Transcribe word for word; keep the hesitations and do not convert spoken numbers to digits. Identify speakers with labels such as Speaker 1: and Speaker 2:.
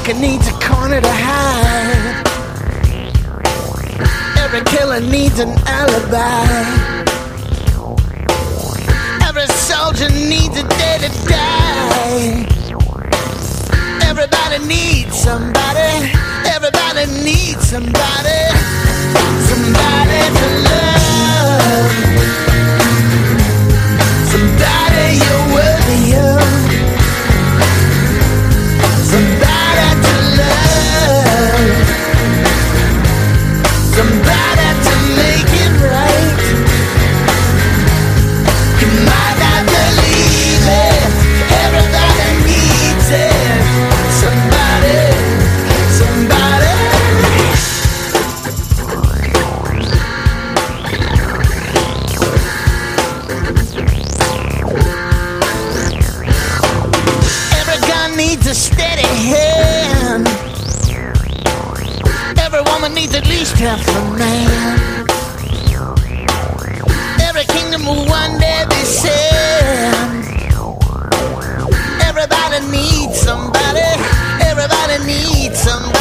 Speaker 1: sucker needs a corner to hide. Every killer needs an alibi. Every soldier needs a day to die. Everybody needs somebody. Everybody needs somebody. Somebody to love. Somebody you're worthy of. Somebody to love. Somebody to make it right. You might not believe it. Everybody needs it. Somebody, somebody. Every gun needs a steady hand. Every woman needs at least half a man. Every kingdom will one day be saved. Everybody needs somebody. Everybody needs somebody.